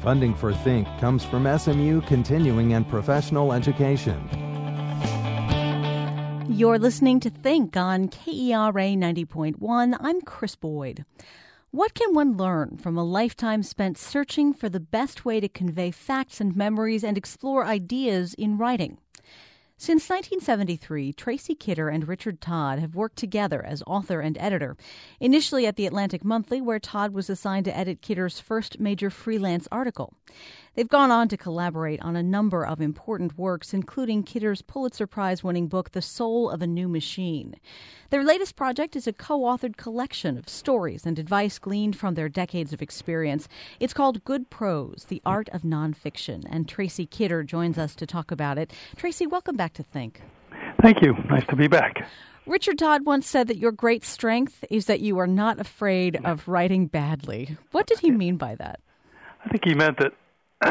Funding for Think comes from SMU Continuing and Professional Education. You're listening to Think on KERA 90.1. I'm Chris Boyd. What can one learn from a lifetime spent searching for the best way to convey facts and memories and explore ideas in writing? Since 1973, Tracy Kidder and Richard Todd have worked together as author and editor, initially at the Atlantic Monthly, where Todd was assigned to edit Kidder's first major freelance article. They've gone on to collaborate on a number of important works, including Kidder's Pulitzer Prize-winning book, The Soul of a New Machine. Their latest project is a co-authored collection of stories and advice gleaned from their decades of experience. It's called Good Prose, The Art of Nonfiction, and Tracy Kidder joins us to talk about it. Tracy, welcome back to Think. Thank you. Nice to be back. Richard Todd once said that your great strength is that you are not afraid of writing badly. What did he mean by that? I think he meant that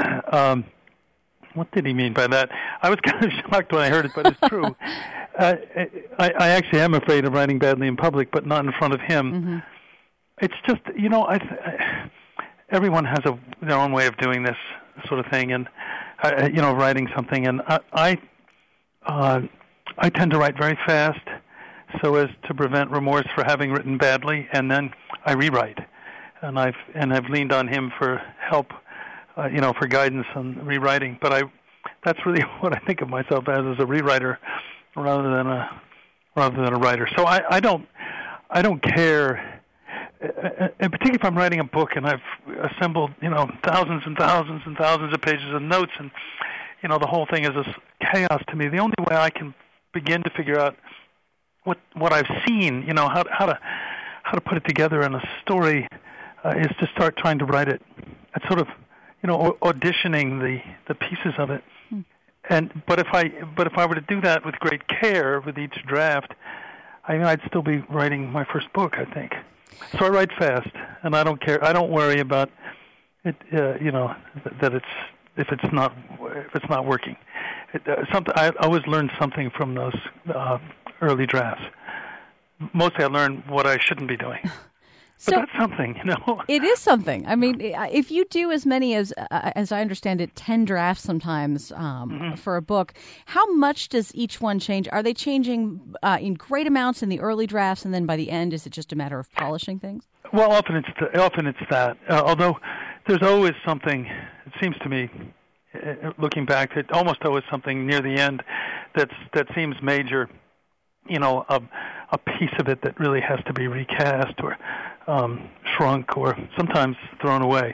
what did he mean by that? I was kind of shocked when I heard it, but it's true. I actually am afraid of writing badly in public, but not in front of him. Mm-hmm. It's just, everyone has their own way of doing this sort of thing, and writing something. And I tend to write very fast, so as to prevent remorse for having written badly, and then I rewrite. And I've leaned on him for help. For guidance on rewriting, but that's really what I think of myself as a rewriter rather than a writer. So I don't care, particularly if I'm writing a book and I've assembled thousands and thousands and thousands of pages of notes, and the whole thing is this chaos to me. The only way I can begin to figure out what I've seen, how to put it together in a story, is to start trying to write it. It's sort of auditioning the pieces of it, but if I were to do that with great care with each draft, I'd still be writing my first book, I think. So I write fast, and I don't care. I don't worry about it. That if it's not working. I always learn something from those early drafts. Mostly, I learn what I shouldn't be doing. But that's something, It is something. I mean, if you do as many as I understand it, 10 drafts sometimes for a book, how much does each one change? Are they changing in great amounts in the early drafts, and then by the end, is it just a matter of polishing things? Well, often it's that. Although there's always something, it seems to me, looking back, it's almost always something near the end that seems major. A piece of it that really has to be recast or shrunk or sometimes thrown away.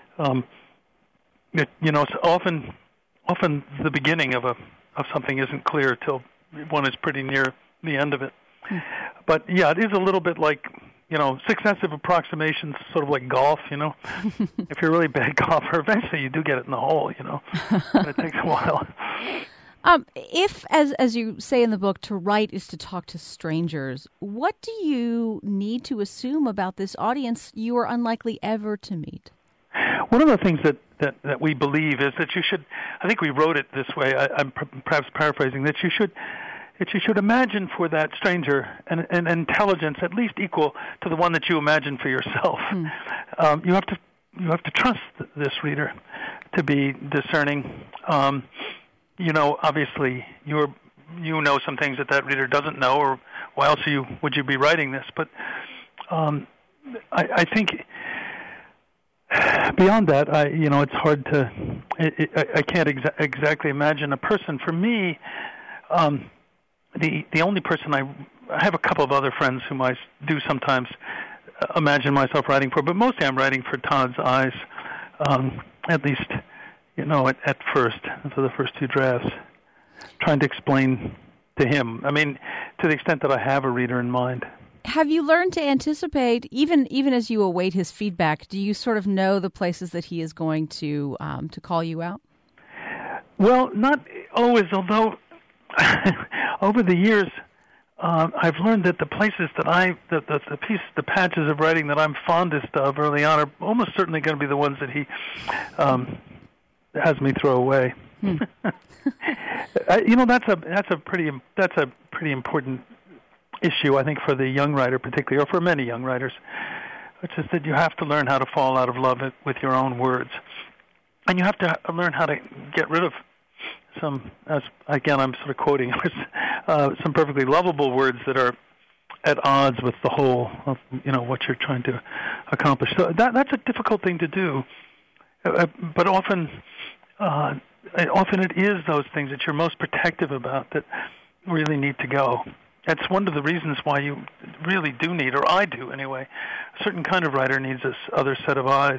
It's often the beginning of something isn't clear till one is pretty near the end of it. But yeah, it is a little bit like successive approximations, sort of like golf. If you're a really bad golfer, eventually you do get it in the hole. But it takes a while. If, as you say in the book, to write is to talk to strangers, what do you need to assume about this audience you are unlikely ever to meet? One of the things that we believe is that you should, I think we wrote it this way, I'm perhaps paraphrasing, that you should imagine for that stranger an intelligence at least equal to the one that you imagine for yourself. You have to trust this reader to be discerning. Obviously, you know some things that reader doesn't know, or why else would you be writing this? But I think beyond that, it's hard to. I can't exactly imagine a person. For me, the only person I have a couple of other friends whom I do sometimes imagine myself writing for, but mostly I'm writing for Todd's eyes, at least. At first, for the first two drafts, trying to explain to him. I mean, to the extent that I have a reader in mind. Have you learned to anticipate, even as you await his feedback, do you sort of know the places that he is going to call you out? Well, not always, although over the years, I've learned that the places that the patches of writing that I'm fondest of early on are almost certainly going to be the ones that he has me throw away. That's a pretty important issue, I think, for the young writer particularly, or for many young writers, which is that you have to learn how to fall out of love with your own words. and you have to learn how to get rid of some, as again I'm sort of quoting, some perfectly lovable words that are at odds with the whole of what you're trying to accomplish. So that's a difficult thing to do, but often it is those things that you're most protective about that really need to go. That's one of the reasons why you really do need, or I do anyway, a certain kind of writer needs this other set of eyes.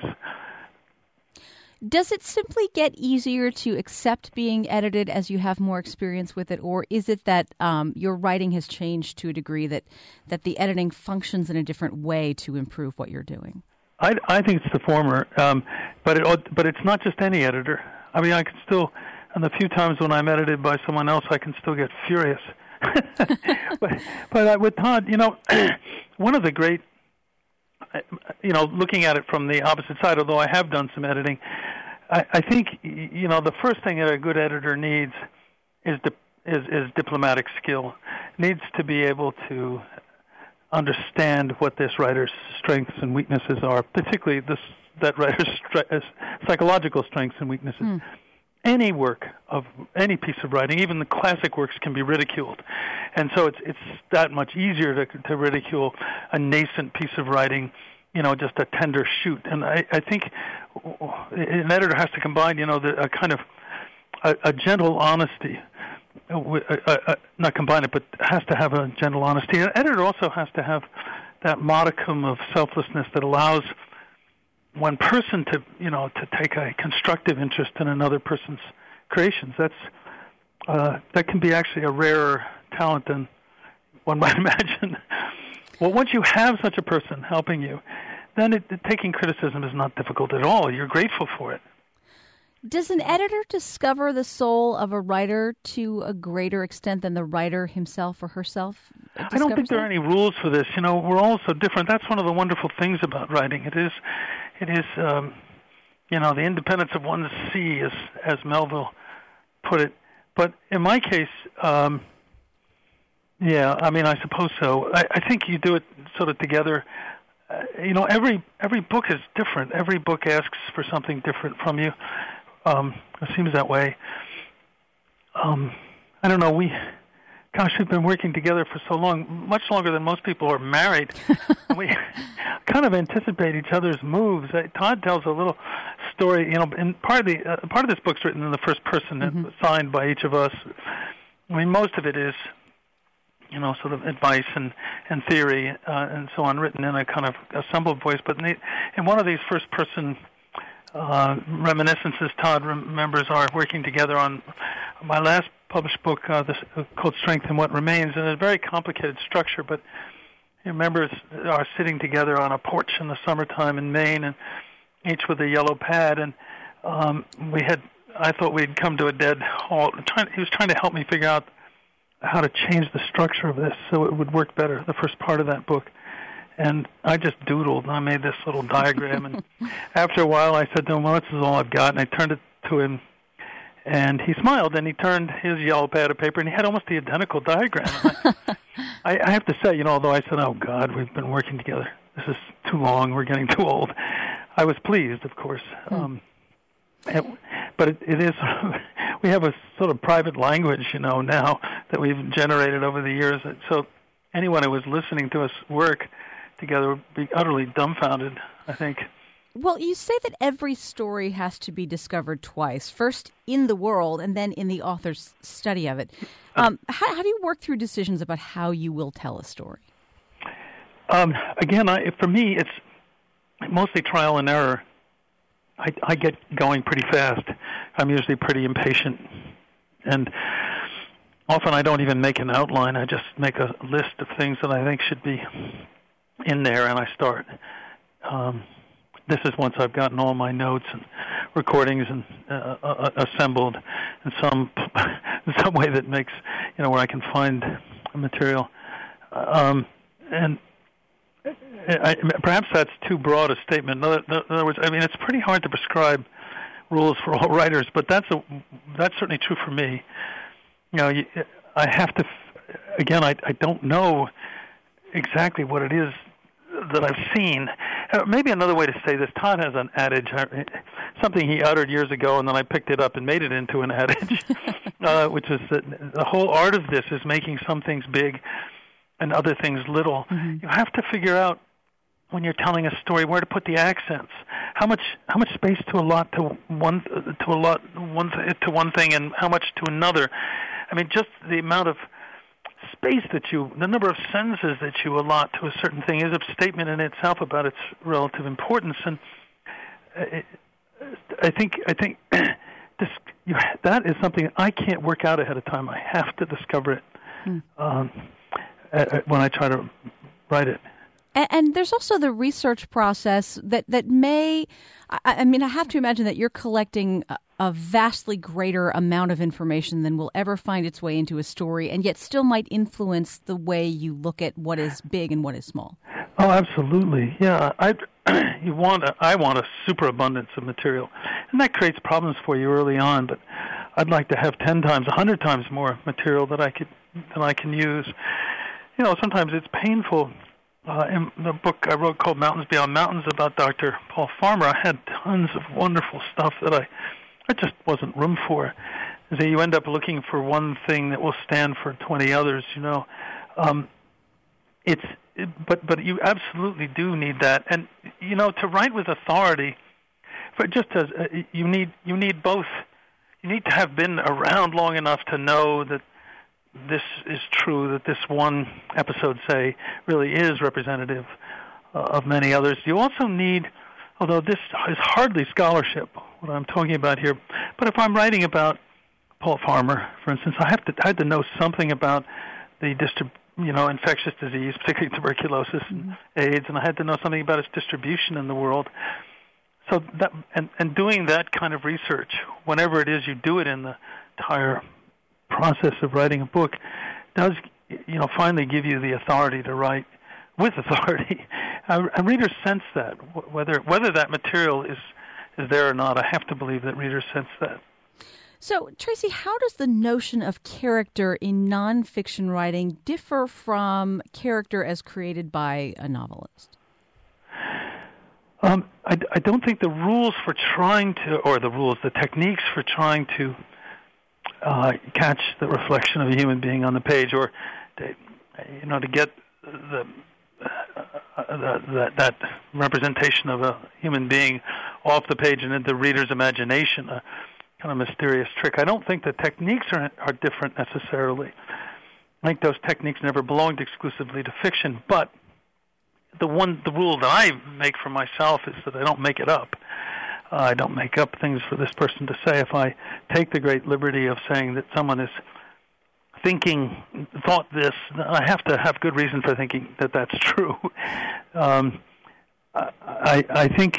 Does it simply get easier to accept being edited as you have more experience with it, or is it that your writing has changed to a degree that the editing functions in a different way to improve what you're doing? I think it's the former, but it's not just any editor. I mean, I can still, and the few times when I'm edited by someone else, I can still get furious. but with Todd, one of the great, looking at it from the opposite side, although I have done some editing, I think, the first thing that a good editor needs is diplomatic skill. Needs to be able to understand what this writer's strengths and weaknesses are, particularly that writer's psychological strengths and weaknesses. Any work of any piece of writing, even the classic works, can be ridiculed, and so it's that much easier to ridicule a nascent piece of writing, just a tender shoot. And I think an editor has to combine, a kind of a gentle honesty, not combine it, but has to have a gentle honesty. An editor also has to have that modicum of selflessness that allows one person to take a constructive interest in another person's creations. That can be actually a rarer talent than one might imagine. Well, once you have such a person helping you, then taking criticism is not difficult at all. You're grateful for it. Does an editor discover the soul of a writer to a greater extent than the writer himself or herself discovers? I don't think there are any rules for this. We're all so different. That's one of the wonderful things about writing. It is, the independence of one's sea, as Melville put it. But in my case, I suppose so. I think you do it sort of together. Every book is different. Every book asks for something different from you. It seems that way. I don't know. We've been working together for so long, much longer than most people are married. We kind of anticipate each other's moves. Todd tells a little story. And part of this book's written in the first person, and signed by each of us. I mean, most of it is, sort of advice and theory and so on, written in a kind of assembled voice. But in one of these first person reminiscences, Todd remembers our working together on my last published book, called Strength and What Remains, and it's a very complicated structure, but he remembers our sitting together on a porch in the summertime in Maine, and each with a yellow pad, and I thought we'd come to a dead halt. He was trying to help me figure out how to change the structure of this so it would work better, the first part of that book. And I just doodled, and I made this little diagram. And after a while, I said to him, well, this is all I've got. And I turned it to him, and he smiled, and he turned his yellow pad of paper, and he had almost the identical diagram. I have to say, although I said, oh, God, we've been working together. This is too long. We're getting too old. I was pleased, of course. But it is, we have a sort of private language, now that we've generated over the years. So anyone who was listening to us work together would be utterly dumbfounded, I think. Well, you say that every story has to be discovered twice, first in the world and then in the author's study of it. How do you work through decisions about how you will tell a story? Again, for me, it's mostly trial and error. I get going pretty fast. I'm usually pretty impatient. And often I don't even make an outline. I just make a list of things that I think should be in there, and I start. This is once I've gotten all my notes and recordings and assembled in some way that makes, where I can find material. And perhaps that's too broad a statement. In other words, it's pretty hard to prescribe rules for all writers, but that's certainly true for me. I have to. Again, I don't know exactly what it is that I've seen, maybe another way to say this, Todd has an adage, something he uttered years ago, and then I picked it up and made it into an adage, which is that the whole art of this is making some things big and other things little. Mm-hmm. You have to figure out, when you're telling a story, where to put the accents, how much space to allot to one thing, and how much to another. I mean, just the amount of space the number of sentences that you allot to a certain thing is a statement in itself about its relative importance. And I think that is something I can't work out ahead of time. I have to discover it when I try to write it. And there's also the research process that may, I mean, I have to imagine that you're collecting a vastly greater amount of information than will ever find its way into a story, and yet still might influence the way you look at what is big and what is small. Oh, absolutely. Yeah, I want a superabundance of material, and that creates problems for you early on. But I'd like to have 10 times, 100 times more material that I can use. You know, sometimes it's painful. In the book I wrote called Mountains Beyond Mountains about Dr. Paul Farmer, I had tons of wonderful stuff that I just wasn't room for. So you end up looking for one thing that will stand for 20 others, you know. But you absolutely do need that. And, you know, to write with authority, you need both. You need to have been around long enough to know that this is true, that this one episode, say, really is representative of many others. You also need, although this is hardly scholarship, what I'm talking about here, but if I'm writing about Paul Farmer, for instance, I had to know something about the infectious disease, particularly tuberculosis and AIDS, and I had to know something about its distribution in the world. So that and doing that kind of research, whenever it is you do it in the entire process of writing a book, does, you know, finally give you the authority to write with authority. Readers sense that, whether that material is there or not. I have to believe that readers sense that. So, Tracy, how does the notion of character in nonfiction writing differ from character as created by a novelist? I don't think the rules for trying to, or the techniques for trying to catch the reflection of a human being on the page, or to get that representation of a human being off the page and into the reader's imagination, a kind of mysterious trick. I don't think the techniques are different necessarily. I think those techniques never belonged exclusively to fiction, but the rule that I make for myself is that I don't make it up. I don't make up things for this person to say. If I take the great liberty of saying that someone is thought this, I have to have good reason for thinking that that's true. I think,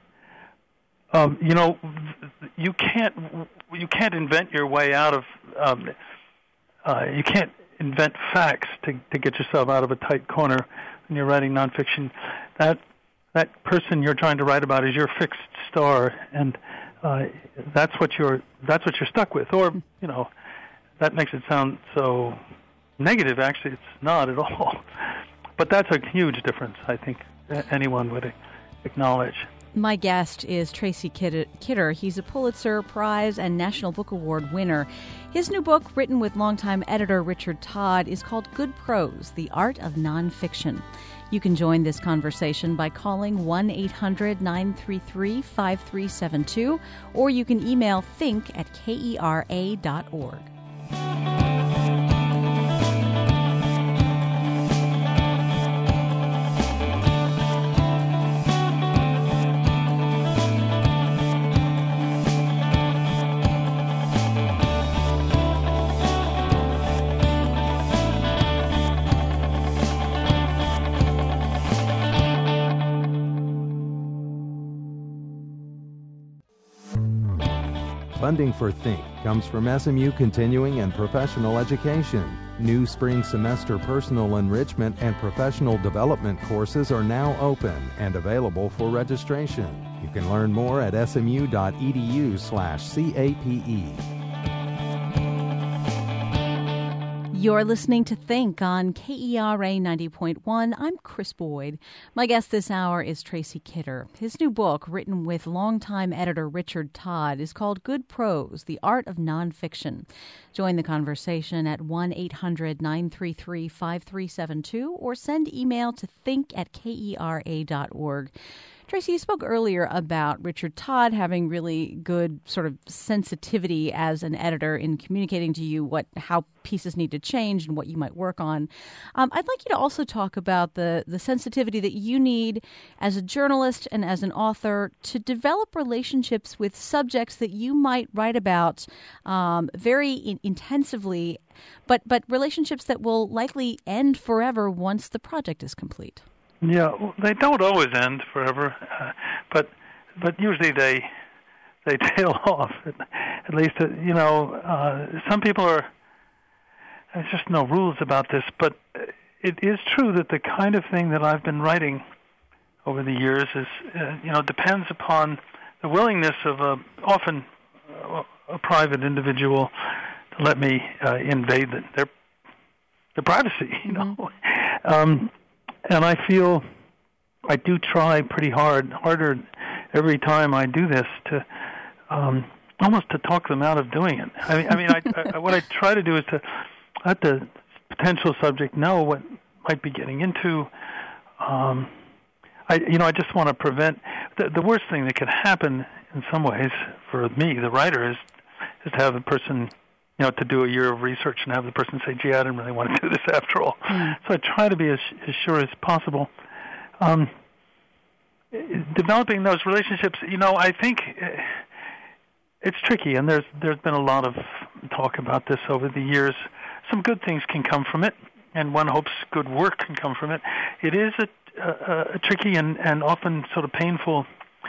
you can't invent your way out of, you can't invent facts to get yourself out of a tight corner when you're writing nonfiction. That person you're trying to write about is your fixed star, and that's what you're stuck with. Or, you know, that makes it sound so negative. Actually, it's not at all. But that's a huge difference, I think anyone would acknowledge. My guest is Tracy Kidder. He's a Pulitzer Prize and National Book Award winner. His new book, written with longtime editor Richard Todd, is called Good Prose, The Art of Nonfiction. You can join this conversation by calling 1-800-933-5372, or you can email think@kera.org. Funding for Think comes from SMU Continuing and Professional Education. New spring semester personal enrichment and professional development courses are now open and available for registration. You can learn more at smu.edu/CAPE. You're listening to Think on KERA 90.1. I'm Chris Boyd. My guest this hour is Tracy Kidder. His new book, written with longtime editor Richard Todd, is called Good Prose, The Art of Nonfiction. Join the conversation at 1-800-933-5372 or send email to think@kera.org. Tracy, you spoke earlier about Richard Todd having really good sort of sensitivity as an editor in communicating to you how pieces need to change and what you might work on. I'd like you to also talk about the sensitivity that you need as a journalist and as an author to develop relationships with subjects that you might write about very intensively, but relationships that will likely end forever once the project is complete. Yeah, they don't always end forever, but usually they tail off. At least, some people are. There's just no rules about this, but it is true that the kind of thing that I've been writing over the years is, depends upon the willingness of often a private individual to let me invade their privacy. And I feel I do try pretty harder every time I do this to almost to talk them out of doing it. I mean, what I try to do is to let the potential subject know what might be getting into. I just want to prevent the worst thing that could happen in some ways for me, the writer, is to have the person, to do a year of research and have the person say, gee, I didn't really want to do this after all. So I try to be as sure as possible. Developing those relationships, I think it's tricky, and there's been a lot of talk about this over the years. Some good things can come from it, and one hopes good work can come from it. It is a tricky and often sort of painful,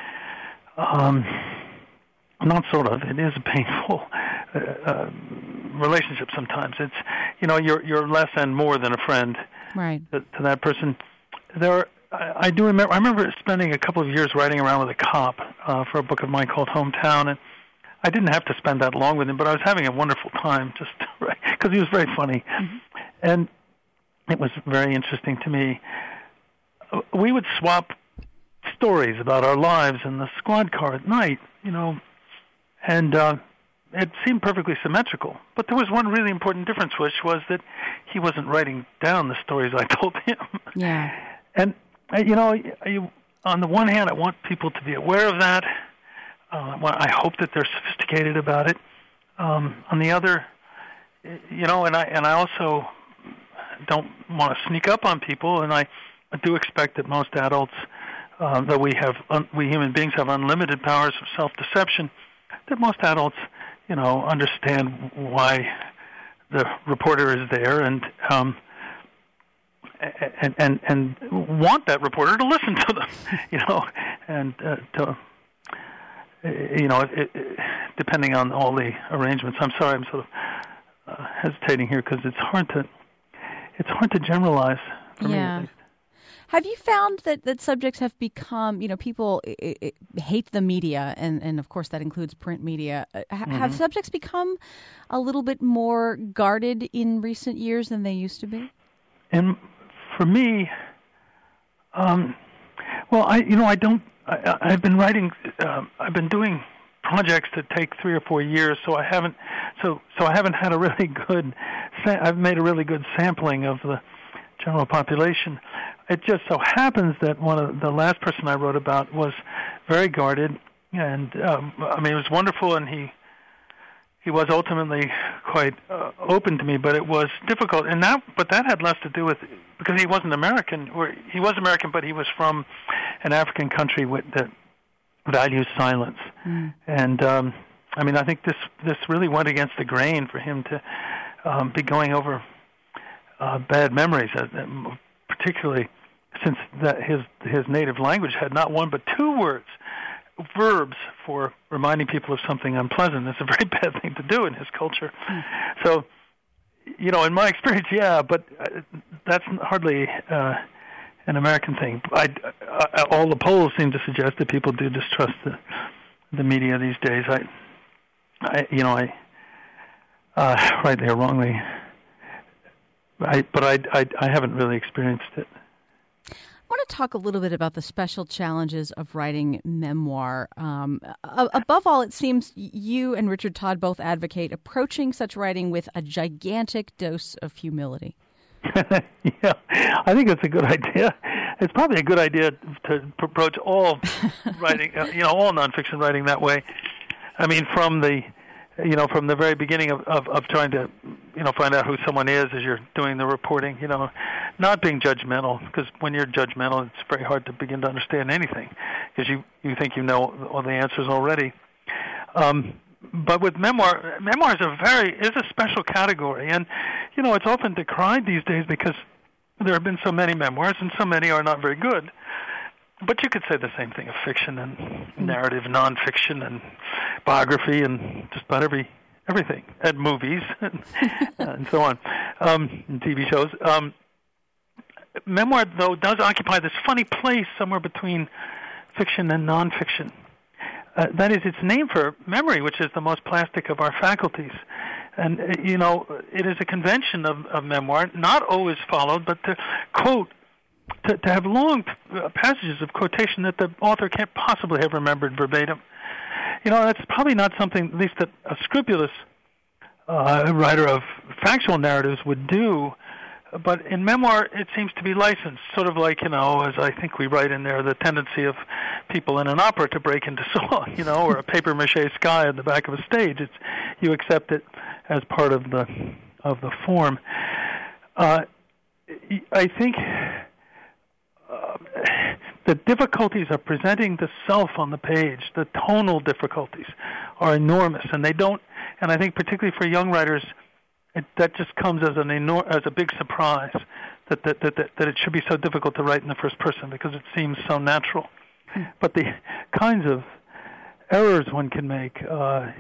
it is a painful relationship sometimes. It's, you're less and more than a friend, right, to that person. I remember spending a couple of years riding around with a cop for a book of mine called Hometown, and I didn't have to spend that long with him, but I was having a wonderful time just because he was very funny. Mm-hmm. And it was very interesting to me. We would swap stories about our lives in the squad car at night, and it seemed perfectly symmetrical. But there was one really important difference, which was that he wasn't writing down the stories I told him. Yeah. And, on the one hand, I want people to be aware of that. I hope that they're sophisticated about it. On the other, and I also don't want to sneak up on people, and I do expect that most adults, that we human beings have unlimited powers of self-deception, that most adults, understand why the reporter is there and want that reporter to listen to them, and depending on all the arrangements. I'm sorry, I'm sort of hesitating here because it's hard to generalize for me at least. Have you found that subjects have become, people hate the media, and of course that includes print media. Have subjects become a little bit more guarded in recent years than they used to be? And for me, I've been writing, I've been doing projects that take 3 or 4 years, so I haven't had a really good, I've made a really good sampling of the general population. It just so happens that the last person I wrote about was very guarded, and it was wonderful, and he was ultimately quite open to me, but it was difficult, but that had less to do with, because he wasn't American, or he was American, but he was from an African country that values silence, and I think this really went against the grain for him to be going over bad memories, particularly since his native language had not one but 2 verbs for reminding people of something unpleasant. It's a very bad thing to do in his culture. So, in my experience, but that's hardly an American thing. All the polls seem to suggest that people do distrust the media these days. Rightly or wrongly, I haven't really experienced it. I want to talk a little bit about the special challenges of writing memoir. Above all, it seems you and Richard Todd both advocate approaching such writing with a gigantic dose of humility. Yeah, I think it's a good idea. It's probably a good idea to approach all writing, all nonfiction writing that way. I mean, from the very beginning of trying to, find out who someone is as you're doing the reporting, not being judgmental, because when you're judgmental, it's very hard to begin to understand anything, because you think you know all the answers already. But with memoir is a special category, and it's often decried these days because there have been so many memoirs, and so many are not very good. But you could say the same thing of fiction and narrative, nonfiction, and biography, and just about everything, and movies, and so on, and TV shows. Memoir, though, does occupy this funny place somewhere between fiction and nonfiction. That is, it's named for memory, which is the most plastic of our faculties. And, it is a convention of memoir, not always followed, but to quote, to have long passages of quotation that the author can't possibly have remembered verbatim. That's probably not something, at least that a scrupulous writer of factual narratives would do. But in memoir, it seems to be licensed, sort of like, as I think we write in there, the tendency of people in an opera to break into song, or a papier-mâché sky at the back of a stage. You accept it as part of the form. I think the difficulties of presenting the self on the page, the tonal difficulties, are enormous, and I think particularly for young writers, that just comes as a big surprise that it should be so difficult to write in the first person because it seems so natural. But the kinds of errors one can make, are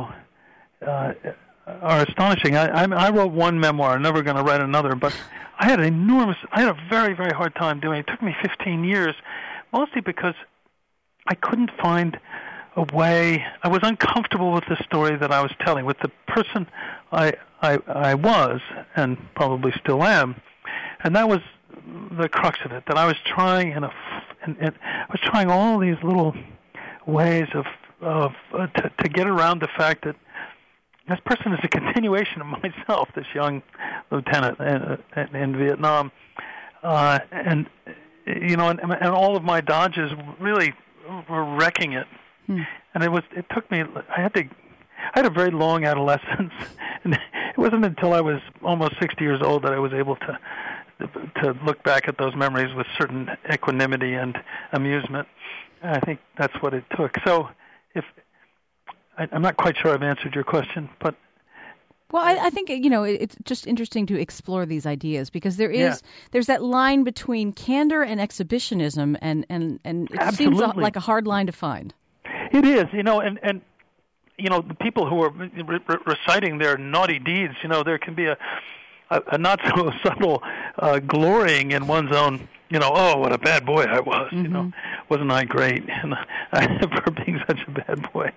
astonishing. I wrote one memoir. I'm never going to write another, but I had a very, very hard time doing it. It took me 15 years, mostly because I couldn't find a way. I was uncomfortable with the story that I was telling, with the person I was, and probably still am, and that was the crux of it. That I was trying, I was trying all these little ways to get around the fact that this person is a continuation of myself, this young lieutenant in Vietnam, and all of my dodges really were wrecking it. And it took me. I had a very long adolescence, and it wasn't until I was almost 60 years old that I was able to look back at those memories with certain equanimity and amusement. And I think that's what it took. So, I'm not quite sure I've answered your question, but. Well, I think, it's just interesting to explore these ideas because there's that line between candor and exhibitionism, and it Absolutely. Seems like a hard line to find. It is, and the people who are reciting their naughty deeds, there can be a not so subtle glorying in one's own, oh, what a bad boy I was, wasn't I great for being such a bad boy?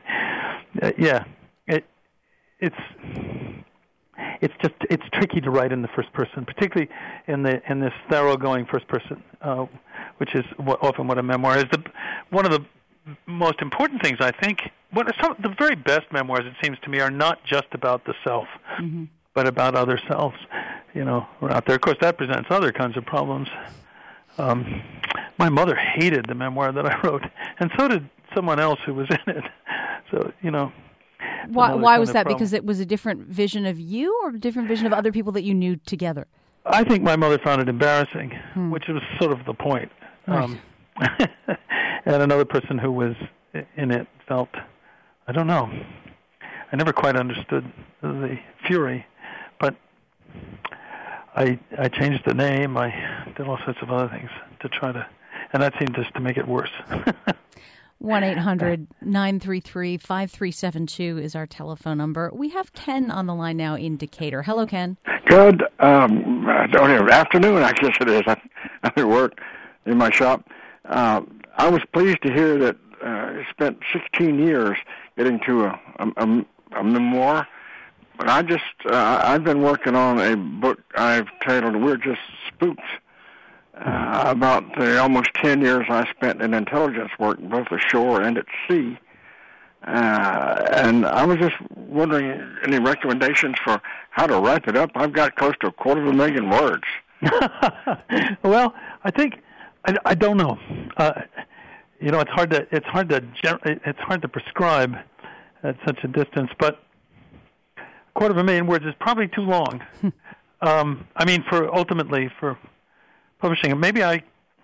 It's tricky to write in the first person, particularly in this thoroughgoing first person, which is often what a memoir is. One of the most important things, I think, the very best memoirs, it seems to me, are not just about the self, but about other selves, who are out there. Of course, that presents other kinds of problems. My mother hated the memoir that I wrote, and so did someone else who was in it. So, Why was that? Because it was a different vision of you, or a different vision of other people that you knew together? I think my mother found it embarrassing, which was sort of the point. Right. And another person who was in it felt, I don't know, I never quite understood the fury, but I changed the name, I did all sorts of other things to try to, and that seemed just to make it worse. 1-800-933-5372 is our telephone number. We have Ken on the line now in Decatur. Hello, Ken. Good afternoon, I guess it is. I'm at work in my shop. I was pleased to hear that you spent 16 years getting to a memoir. But I've been working on a book I've titled "We're Just Spooks," about the almost 10 years I spent in intelligence work, both ashore and at sea. And I was just wondering, any recommendations for how to wrap it up? I've got close to 250,000 words. Well, I think I don't know. It's hard to prescribe at such a distance, but 250,000 words is probably too long. Ultimately for publishing. Maybe I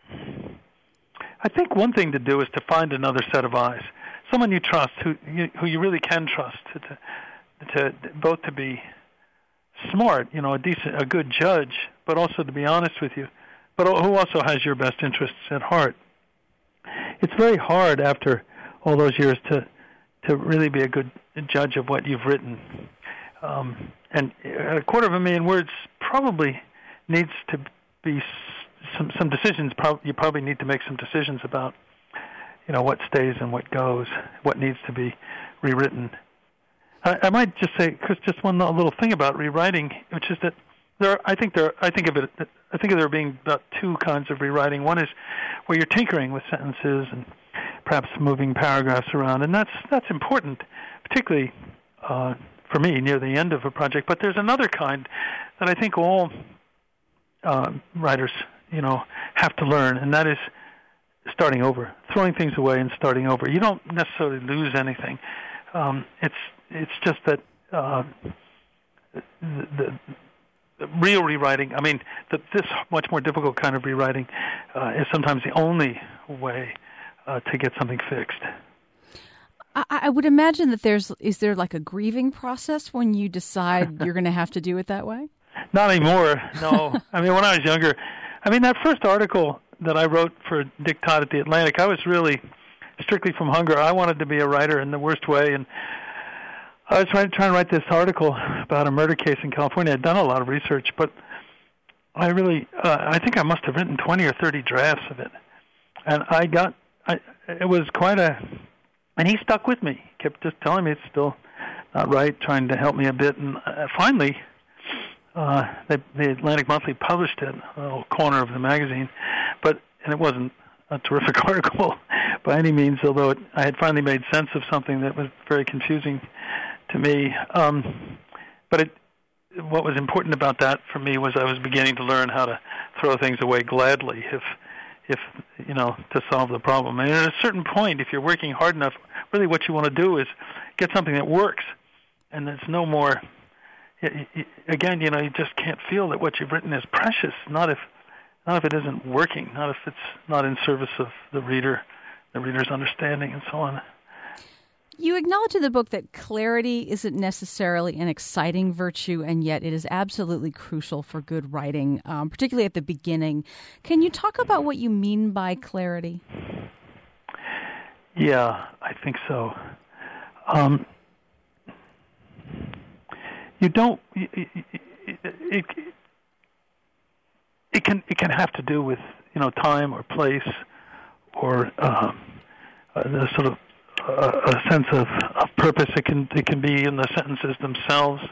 think one thing to do is to find another set of eyes, someone you trust, who you really can trust, to both to be smart, a good judge, but also to be honest with you, but who also has your best interests at heart. It's very hard after all those years to really be a good judge of what you've written. And 250,000 words probably needs to be some decisions. You probably need to make some decisions about, what stays and what goes, what needs to be rewritten. I might just say, Chris, just one little thing about rewriting, which is that I think of there being about two kinds of rewriting. One is where you're tinkering with sentences and perhaps moving paragraphs around, and that's important, particularly for me near the end of a project. But there's another kind that I think all writers, have to learn, and that is starting over, throwing things away and starting over. You don't necessarily lose anything. It's just that the real rewriting, this much more difficult kind of rewriting is sometimes the only way to get something fixed. I would imagine that is there like a grieving process when you decide you're going to have to do it that way? Not anymore, no. When I was younger, that first article that I wrote for Dick Todd at The Atlantic, I was really strictly from hunger. I wanted to be a writer in the worst way, and I was trying to write this article about a murder case in California. I'd done a lot of research, but I really, I think I must have written 20 or 30 drafts of it. And it was and he stuck with me. He kept just telling me it's still not right, trying to help me a bit. And finally, the Atlantic Monthly published it, a little corner of the magazine, and it wasn't a terrific article by any means, although I had finally made sense of something that was very confusing to me. But what was important about that for me was I was beginning to learn how to throw things away gladly if to solve the problem. And at a certain point, if you're working hard enough, really what you want to do is get something that works, and there's no more. Again, you just can't feel that what you've written is precious. Not if it isn't working. Not if it's not in service of the reader's understanding, and so on. You acknowledge in the book that clarity isn't necessarily an exciting virtue, and yet it is absolutely crucial for good writing, particularly at the beginning. Can you talk about what you mean by clarity? Yeah, I think so. You don't. It can have to do with time or place or the sort of a sense of purpose. It can be in the sentences themselves.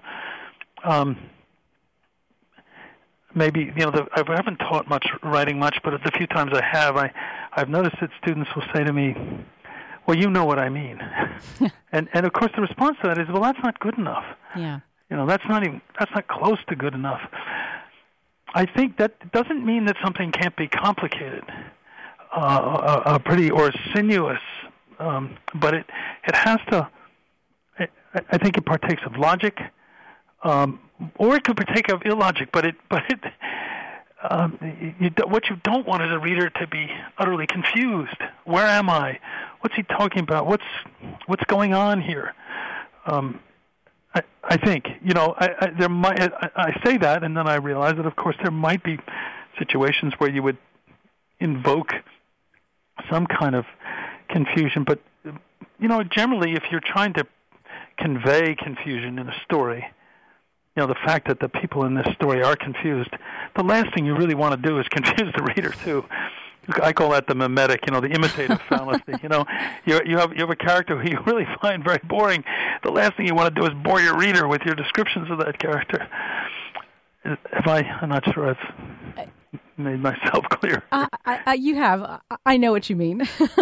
Maybe I haven't taught writing much, but the few times I have, I've noticed that students will say to me, "Well, you know what I mean," and of course the response to that is, "Well, that's not good enough." Yeah. That's not close to good enough. I think that doesn't mean that something can't be complicated, pretty or sinuous, but it has to. I think it partakes of logic, or it could partake of illogic. But what you don't want is a reader to be utterly confused. Where am I? What's he talking about? What's going on here? I think there might. I say that, and then I realize that, of course, there might be situations where you would invoke some kind of confusion. But generally, if you're trying to convey confusion in a story, the fact that the people in this story are confused, the last thing you really want to do is confuse the reader too. I call that the mimetic, the imitative fallacy. You have a character who you really find very boring. The last thing you want to do is bore your reader with your descriptions of that character. I'm not sure I've made myself clear. You have. I know what you mean.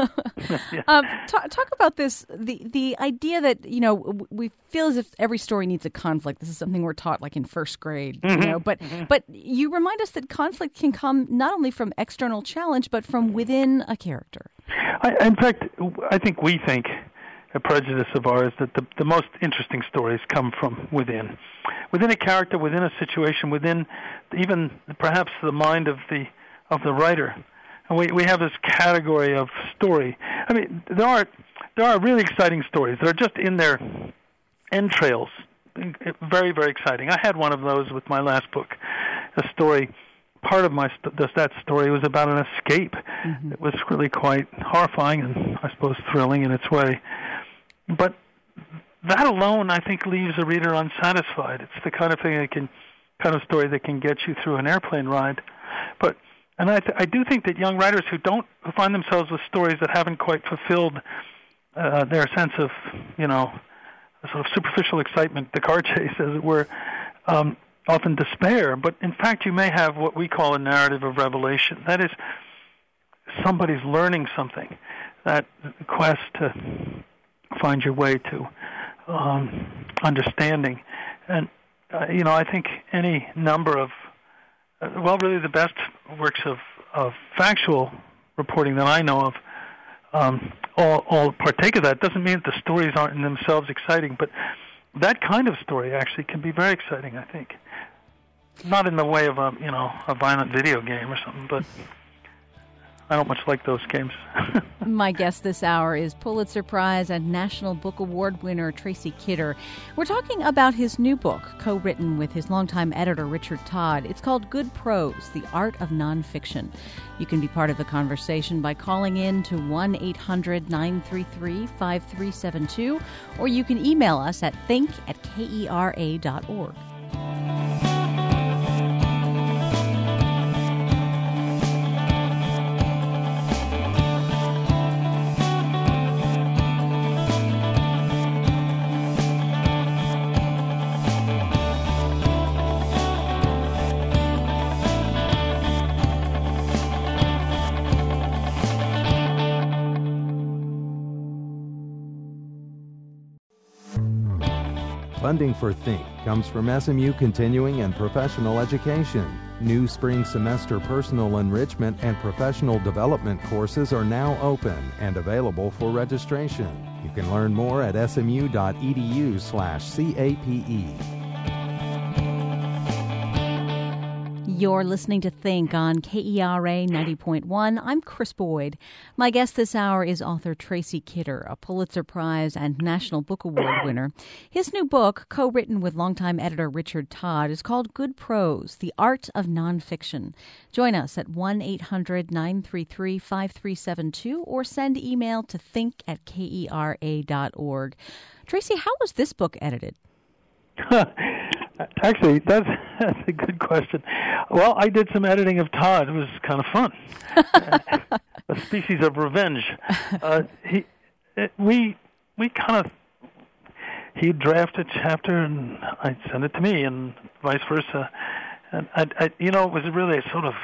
Talk about this. The idea that we feel as if every story needs a conflict. This is something we're taught like in first grade. But you remind us that conflict can come not only from external challenge but from within a character. In fact, I think we think a prejudice of ours that the most interesting stories come from within a character, within a situation, within even perhaps the mind of the writer. And we have this category of story. I mean, there are really exciting stories that are just in their entrails, very, very exciting. I had one of those with my last book, a story. Part of that story was about an escape. Mm-hmm. It was really quite horrifying and I suppose thrilling in its way. But that alone, I think, leaves a reader unsatisfied. It's the kind of thing kind of story that can get you through an airplane ride. And I do think that young writers who find themselves with stories that haven't quite fulfilled their sense of, a sort of superficial excitement, the car chase, as it were, often despair. But in fact, you may have what we call a narrative of revelation. That is, somebody's learning something. That quest to find your way to understanding. And, I think any number of, really the best works of factual reporting that I know of all partake of that. Doesn't mean that the stories aren't in themselves exciting, but that kind of story actually can be very exciting, I think. Not in the way of a violent video game or something, but I don't much like those games. My guest this hour is Pulitzer Prize and National Book Award winner Tracy Kidder. We're talking about his new book, co-written with his longtime editor Richard Todd. It's called Good Prose, The Art of Nonfiction. You can be part of the conversation by calling in to 1-800-933-5372, or you can email us at think@kera.org. Funding for Think comes from SMU Continuing and Professional Education. New spring semester personal enrichment and professional development courses are now open and available for registration. You can learn more at smu.edu/CAPE. You're listening to Think on KERA 90.1. I'm Chris Boyd. My guest this hour is author Tracy Kidder, a Pulitzer Prize and National Book Award winner. His new book, co-written with longtime editor Richard Todd, is called Good Prose, The Art of Nonfiction. Join us at 1-800-933-5372 or send email to think@kera.org. Tracy, how was this book edited? Actually, that's a good question. Well, I did some editing of Todd. It was kind of fun. A species of revenge. He'd draft a chapter and I'd send it to me, and vice versa. And it was really a sort of,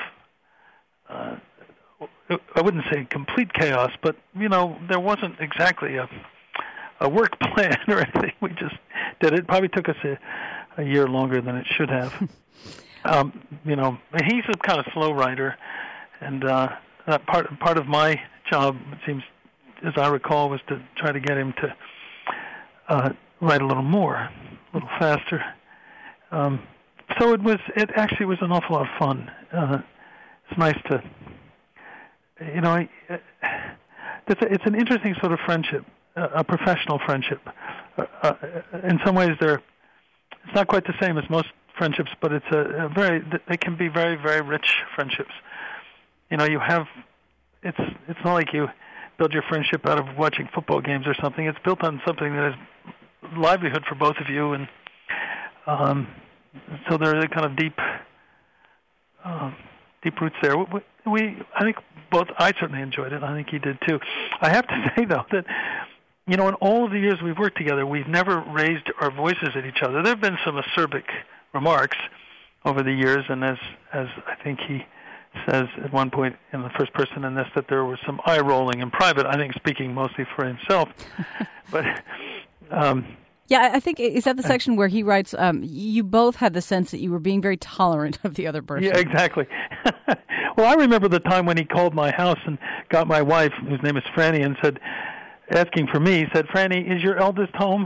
I wouldn't say complete chaos, but there wasn't exactly a work plan or anything. We just did it. It probably took us a year longer than it should have. He's a kind of slow writer, and that part of my job, it seems, as I recall, was to try to get him to write a little more, a little faster. So it actually was an awful lot of fun. It's nice to, it's an interesting sort of friendship, a professional friendship. In some ways, it's not quite the same as most friendships, but it's they can be very, very rich friendships. It's not like you build your friendship out of watching football games or something. It's built on something that is livelihood for both of you, and so there's a kind of deep deep roots there. I think I certainly enjoyed it. I think he did too. I have to say though that, in all of the years we've worked together, we've never raised our voices at each other. There have been some acerbic remarks over the years, and as I think he says at one point in the first person in this, that there was some eye rolling in private. I think speaking mostly for himself, but. Yeah, I think, is that the section where he writes, you both had the sense that you were being very tolerant of the other person? Yeah, exactly. Well, I remember the time when he called my house and got my wife, whose name is Franny, and said, asking for me, he said, "Franny, is your eldest home?"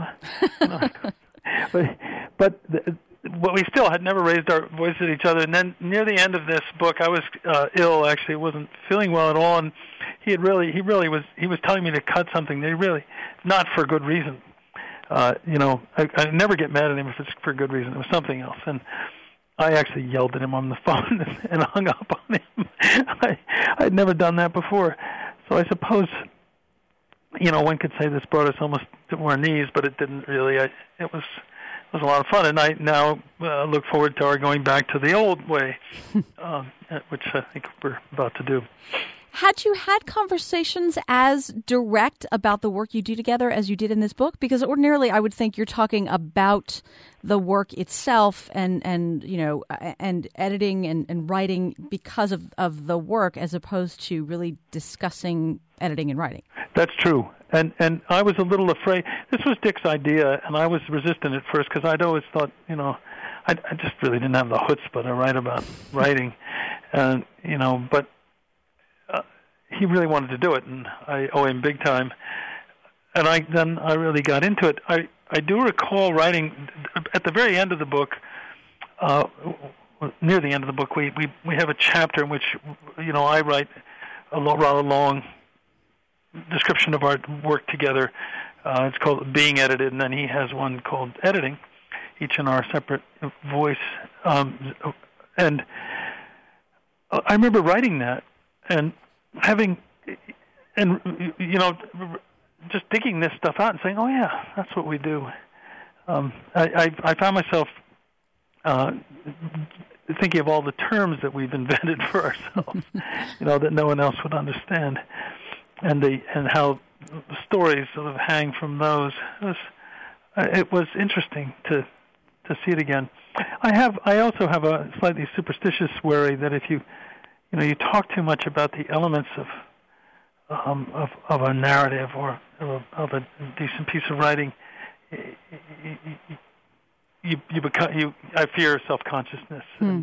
But we still had never raised our voices at each other. And then near the end of this book, I was ill, actually, wasn't feeling well at all, and he was telling me to cut something that really, not for good reason. I never get mad at him if it's for good reason. It was something else. And I actually yelled at him on the phone and hung up on him. I'd never done that before. So I suppose, one could say this brought us almost to our knees, but it didn't really. It was a lot of fun. And I now look forward to our going back to the old way, which I think we're about to do. Had you had conversations as direct about the work you do together as you did in this book? Because ordinarily I would think you're talking about the work itself and editing and writing because of the work, as opposed to really discussing editing and writing. That's true. And I was a little afraid. This was Dick's idea, and I was resistant at first because I'd always thought, I just really didn't have the chutzpah to write about writing. And, but he really wanted to do it, and I owe him big time. And I really got into it. I do recall writing at the very end of the book, near the end of the book, we have a chapter in which, I write a rather long description of our work together. It's called Being Edited, and then he has one called Editing, each in our separate voice. And I remember writing that and just digging this stuff out and saying, "Oh yeah, that's what we do." I found myself thinking of all the terms that we've invented for ourselves, that no one else would understand, and how the stories sort of hang from those. It was interesting to see it again. I also have a slightly superstitious worry that if you talk too much about the elements of a narrative or of a decent piece of writing, I fear self-consciousness.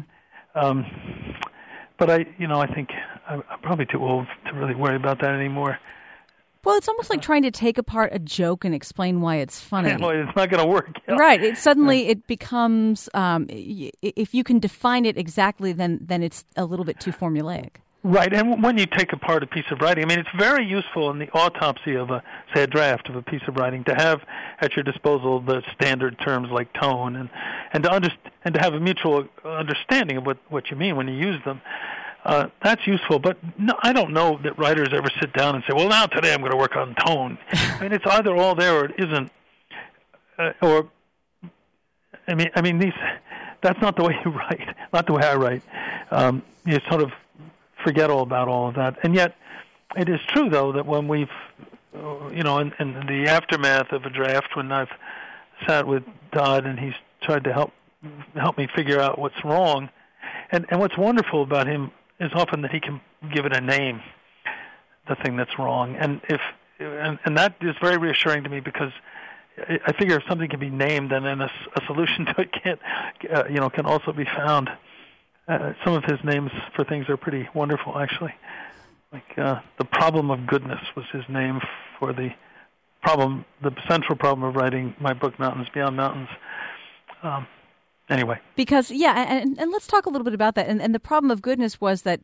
But I think I'm probably too old to really worry about that anymore. Well, it's almost like trying to take apart a joke and explain why it's funny. Well, it's not going to work. Right. It becomes, if you can define it exactly, then it's a little bit too formulaic. Right. And when you take apart a piece of writing, it's very useful in the autopsy of a draft of a piece of writing to have at your disposal the standard terms like tone and to have a mutual understanding of what you mean when you use them. That's useful, but no, I don't know that writers ever sit down and say, "Well, now today I'm going to work on tone." It's either all there or it isn't. That's not the way you write. Not the way I write. You sort of forget all about all of that, and yet it is true though that when we've, in the aftermath of a draft, when I've sat with Todd and he's tried to help me figure out what's wrong, and what's wonderful about him is often that he can give it a name, the thing that's wrong, and that is very reassuring to me because I figure if something can be named, then a solution to it can also be found. Some of his names for things are pretty wonderful, actually. Like the problem of goodness was his name for the central problem of writing my book, Mountains Beyond Mountains. Anyway, because and let's talk a little bit about that. And the problem of goodness was that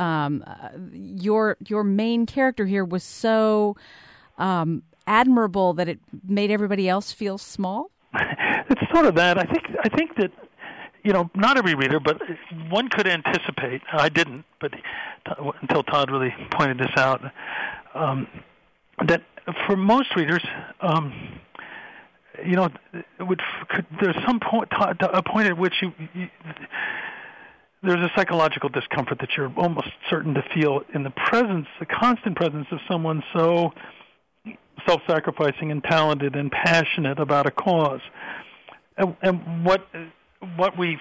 your main character here was so admirable that it made everybody else feel small. It's sort of that. I think that not every reader, but one could anticipate. I didn't, but until Todd really pointed this out, that for most readers. There's some point, a point at which there's a psychological discomfort that you're almost certain to feel in the constant presence of someone so self-sacrificing and talented and passionate about a cause. And what we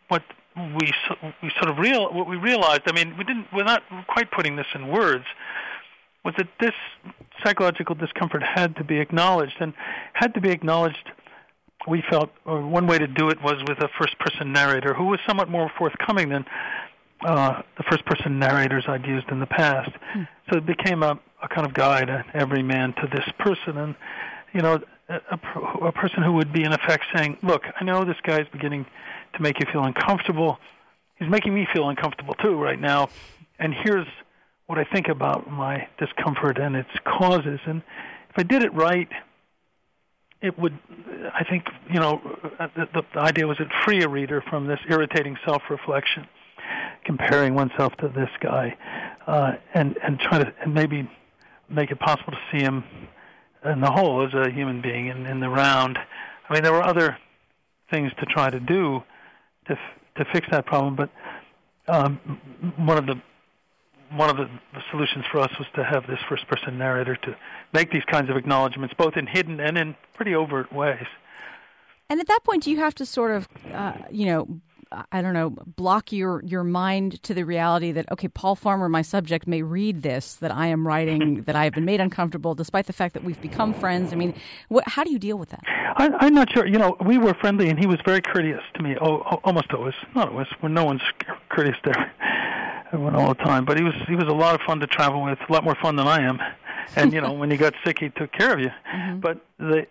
realized, I mean, we're not quite putting this in words, was that this psychological discomfort had to be acknowledged, and had to be acknowledged. We felt, or one way to do it was with a first-person narrator who was somewhat more forthcoming than the first-person narrators I'd used in the past. So it became a kind of guide, an everyman to this person, and a person who would be in effect saying, "Look, I know this guy's beginning to make you feel uncomfortable. He's making me feel uncomfortable too right now, and here's what I think about my discomfort and its causes. And if I did it right, it would, I think, the idea was it'd free a reader from this irritating self-reflection, comparing oneself to this guy, and try to and maybe make it possible to see him in the whole as a human being in the round." I mean, there were other things to try to do to fix that problem, but one of the solutions for us was to have this first-person narrator to make these kinds of acknowledgments, both in hidden and in pretty overt ways. And at that point, do you have to sort of, block your mind to the reality that, okay, Paul Farmer, my subject, may read this, that I am writing, that I have been made uncomfortable, despite the fact that we've become friends? I mean, how do you deal with that? I'm not sure. We were friendly, and he was very courteous to me. Almost always. Not always. When no one's courteous to everyone all the time. But he was a lot of fun to travel with, a lot more fun than I am. And, when you got sick, he took care of you. Mm-hmm. But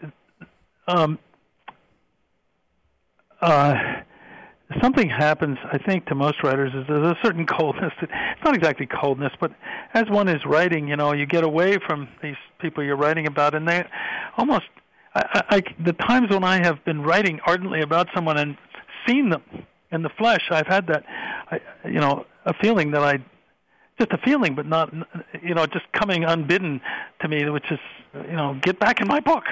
something happens, I think, to most writers is there's a certain coldness. It's not exactly coldness, but as one is writing, you get away from these people you're writing about, and they almost, the times when I have been writing ardently about someone and seen them in the flesh, I've had that, a feeling that just a feeling, but not, just coming unbidden to me, which is, get back in my book.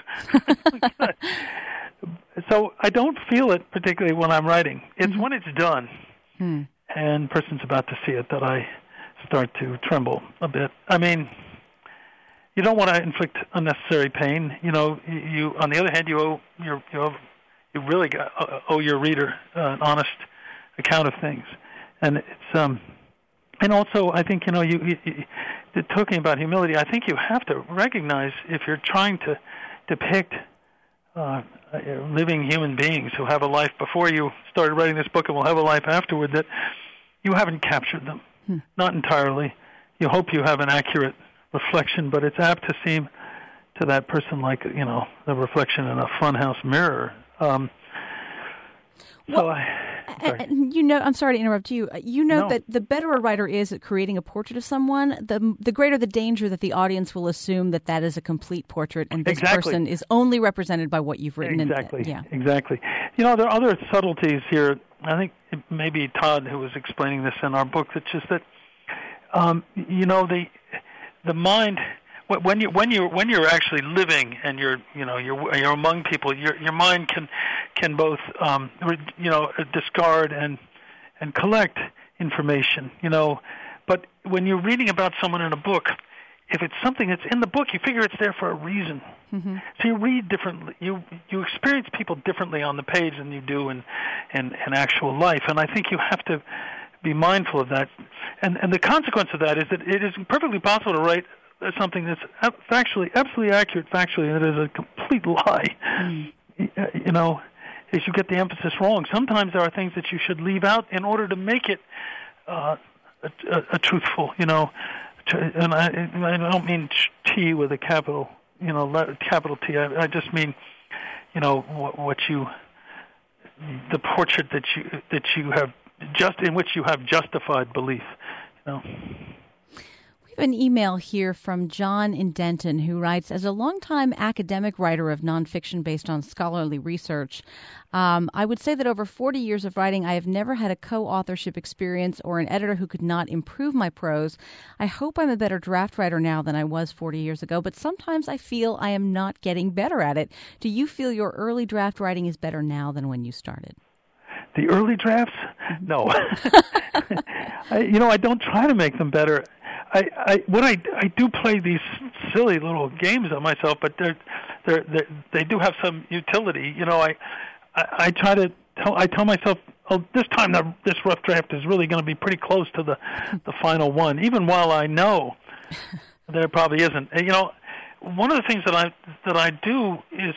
So I don't feel it particularly when I'm writing. It's when it's done and the person's about to see it that I start to tremble a bit. I mean, you don't want to inflict unnecessary pain. You on the other hand, you really owe your reader an honest account of things, and it's and also I think talking about humility, I think you have to recognize if you're trying to depict living human beings who have a life before you started writing this book and will have a life afterward, that you haven't captured them. Not entirely. You hope you have an accurate reflection, but it's apt to seem to that person like, the reflection in a funhouse mirror. I'm sorry to interrupt you. That the better a writer is at creating a portrait of someone, the greater the danger that the audience will assume that is a complete portrait and this person is only represented by what you've written. Exactly. Exactly. There are other subtleties here. I think it may be Todd who was explaining this in our book. That's just that, the mind. When you're actually living and you're among people, your mind can both discard and collect information, but when you're reading about someone in a book, if it's something that's in the book, you figure it's there for a reason. Mm-hmm. So you read differently. You experience people differently on the page than you do in actual life, and I think you have to be mindful of that. And the consequence of that is that it is perfectly possible to write something that's factually, absolutely accurate factually, and it is a complete lie. Is you get the emphasis wrong. Sometimes there are things that you should leave out in order to make it a truthful, and I don't mean T with a capital, capital T. I just mean, the portrait that you have in which you have justified belief, An email here from John in Denton, who writes, as a longtime academic writer of nonfiction based on scholarly research, I would say that over 40 years of writing, I have never had a co-authorship experience or an editor who could not improve my prose. I hope I'm a better draft writer now than I was 40 years ago, but sometimes I feel I am not getting better at it. Do you feel your early draft writing is better now than when you started? The early drafts? No. I don't try to make them better. I do play these silly little games on myself, but they do have some utility. I try to tell myself, oh, this time this rough draft is really going to be pretty close to the final one, even while I know there probably isn't. One of the things that I do is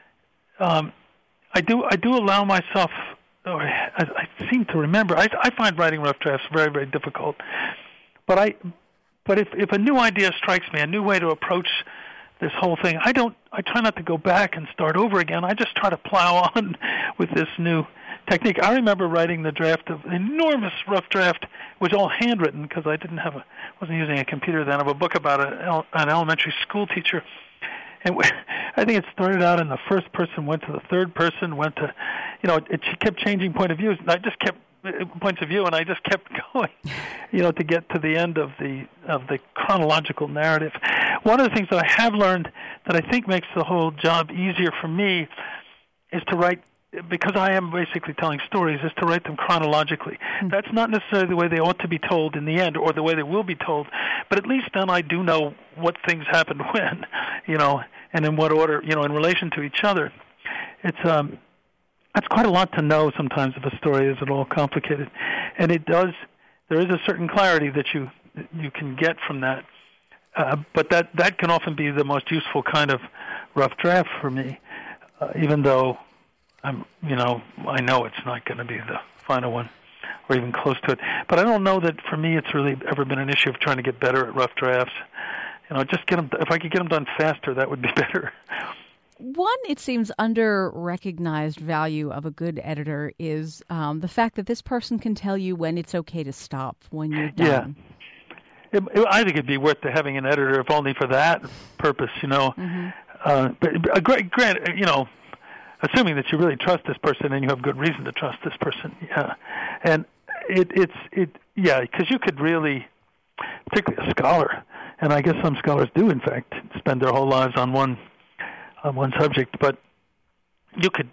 I do allow myself. I seem to remember. I find writing rough drafts very, very difficult. But if a new idea strikes me, a new way to approach this whole thing, I try not to go back and start over again. I just try to plow on with this new technique. I remember writing the draft of an enormous rough draft, which was all handwritten because I wasn't using a computer then, of a book about an elementary school teacher. And I think it started out, and the first person went to the third person, went to, it kept changing point of views, and I just kept points of view, and I just kept going, to get to the end of the chronological narrative. One of the things that I have learned that I think makes the whole job easier for me is to write, because I am basically telling stories, is to write them chronologically. That's not necessarily the way they ought to be told in the end, or the way they will be told, but at least then I do know what things happened when, and in what order, in relation to each other. That's quite a lot to know sometimes if a story is at all complicated, and there is a certain clarity that you can get from that, but that can often be the most useful kind of rough draft for me, even though I know it's not going to be the final one or even close to it. But I don't know that for me it's really ever been an issue of trying to get better at rough drafts. Just get them. If I could get them done faster, that would be better. One, it seems, under-recognized value of a good editor is the fact that this person can tell you when it's okay to stop, when you're done. Yeah. I think it'd be worth having an editor, if only for that purpose, But granted, assuming that you really trust this person and you have good reason to trust this person, and because you could really, particularly a scholar, and I guess some scholars do, in fact, spend their whole lives on one subject, but you could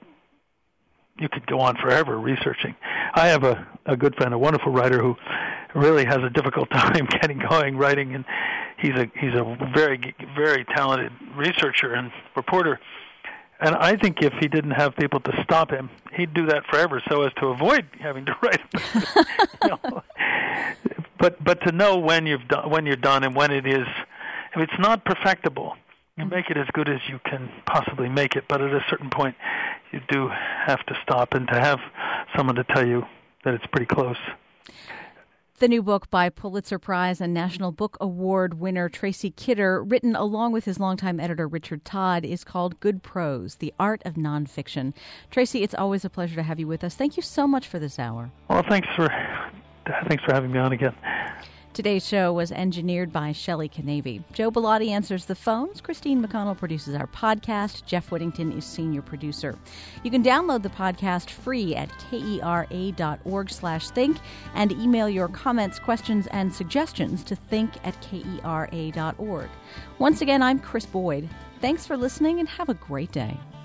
go on forever researching. I have a good friend, a wonderful writer who really has a difficult time getting going writing, and he's a very, very talented researcher and reporter. And I think if he didn't have people to stop him, he'd do that forever so as to avoid having to write about it. But to know when you're done and when it is, if it's not perfectible, you make it as good as you can possibly make it. But at a certain point, you do have to stop and to have someone to tell you that it's pretty close. The new book by Pulitzer Prize and National Book Award winner Tracy Kidder, written along with his longtime editor Richard Todd, is called Good Prose, The Art of Nonfiction. Tracy, it's always a pleasure to have you with us. Thank you so much for this hour. Well, thanks for having me on again. Today's show was engineered by Shelley Canavy. Joe Bellotti answers the phones. Christine McConnell produces our podcast. Jeff Whittington is senior producer. You can download the podcast free at kera.org/think and email your comments, questions, and suggestions to think@kera.org. Once again, I'm Chris Boyd. Thanks for listening and have a great day.